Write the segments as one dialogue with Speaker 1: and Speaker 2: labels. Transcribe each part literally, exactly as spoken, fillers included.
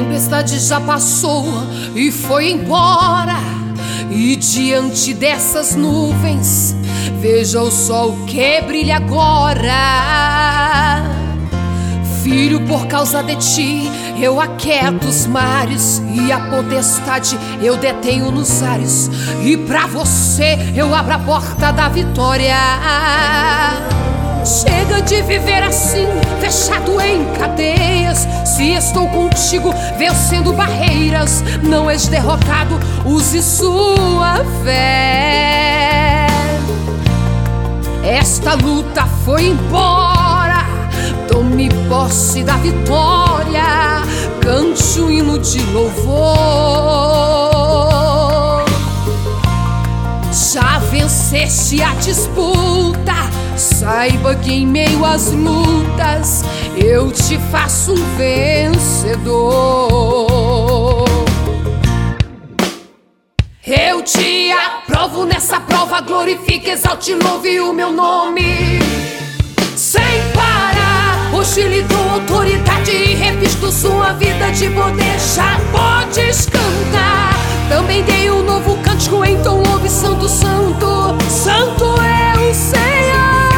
Speaker 1: tempestade já passou e foi embora, e diante dessas nuvens veja o sol que brilha agora. Filho, por causa de ti eu aquieto os mares, e a potestade eu detenho nos ares, e pra você eu abro a porta da vitória. Chega de viver assim, fechado em cadeias. Se estou contigo, vencendo barreiras, não és derrotado, use sua fé. Esta luta foi embora, tome posse da vitória, cante um hino de louvor. Já venceste a disputa, saiba que em meio às lutas eu te faço um vencedor. Eu te aprovo nessa prova, glorifique, exalte, louve o meu nome. Sem parar, hoje lhe dou autoridade e revisto sua vida de poder. Já podes cantar, também dei um novo cântico, então louve santo, santo, santo é o Senhor.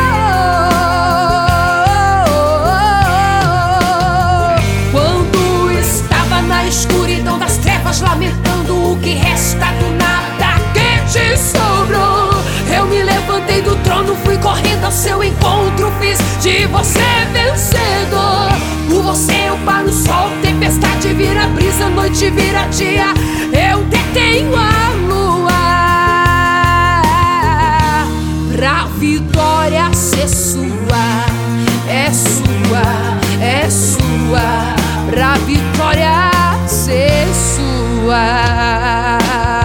Speaker 1: Quando estava na escuridão das trevas, lamentando o que resta do nada que te sobrou, eu me levantei do trono, fui correndo ao seu encontro, fiz de você vencedor. Por você eu paro o sol, tempestade vira brisa, noite vira dia, eu detenho a lua. Pra vitória ser sua, é sua, é sua. Pra vitória ser sua.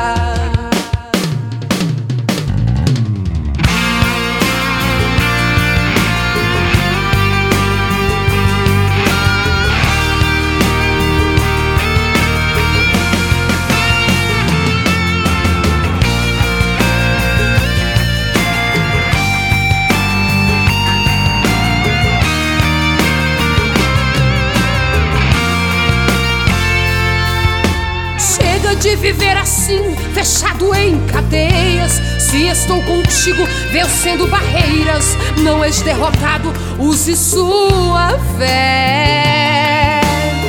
Speaker 1: De viver assim, fechado em cadeias. Se estou contigo, vencendo barreiras, não és derrotado, use sua fé.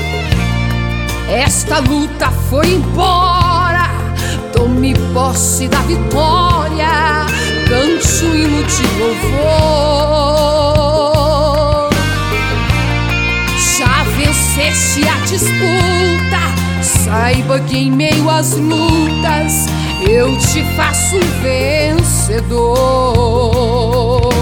Speaker 1: Esta luta foi embora, tome posse da vitória, cante um hino de louvor. Já venceste a disputa, saiba que em meio às lutas eu te faço um vencedor.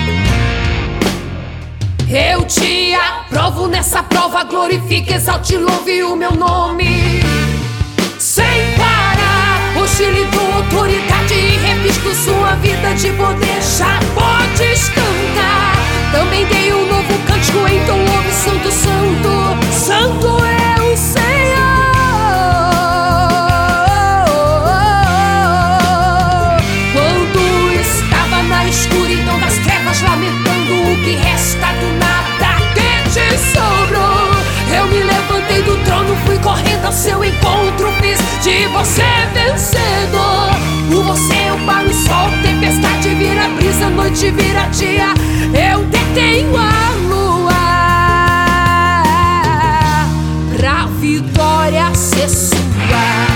Speaker 1: Eu te aprovo nessa prova, glorifique, exalte, louve o meu nome. Sem parar, hoje lhe dou autoridade e revisto sua vida de poder. Já podes cantar, também dei um novo cântico, então louve santo, santo, santo é o Senhor. Escuridão das trevas, lamentando o que resta do nada que te sobrou, eu me levantei do trono, fui correndo ao seu encontro, fiz de você vencedor. Por você eu paro o sol, tempestade vira brisa, noite vira dia, eu detenho a lua. Pra vitória ser sua,